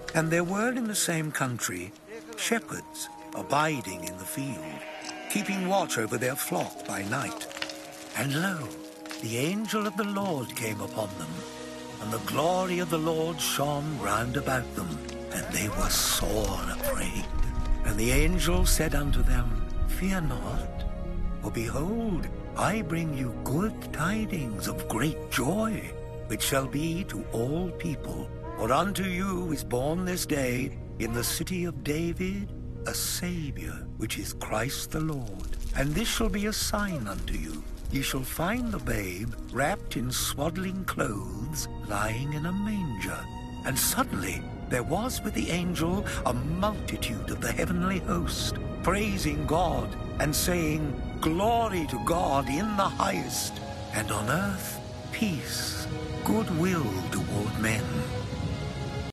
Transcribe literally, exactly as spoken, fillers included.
And there were in the same country shepherds abiding in the field, keeping watch over their flock by night. And lo, the angel of the Lord came upon them, and the glory of the Lord shone round about them, and they were sore afraid. And the angel said unto them, Fear not, for behold, I bring you good tidings of great joy, which shall be to all people. For unto you is born this day in the city of David a Saviour, which is Christ the Lord. And this shall be a sign unto you. Ye shall find the babe wrapped in swaddling clothes, lying in a manger. And suddenly there was with the angel a multitude of the heavenly host, praising God and saying, Glory to God in the highest, and on earth peace, goodwill to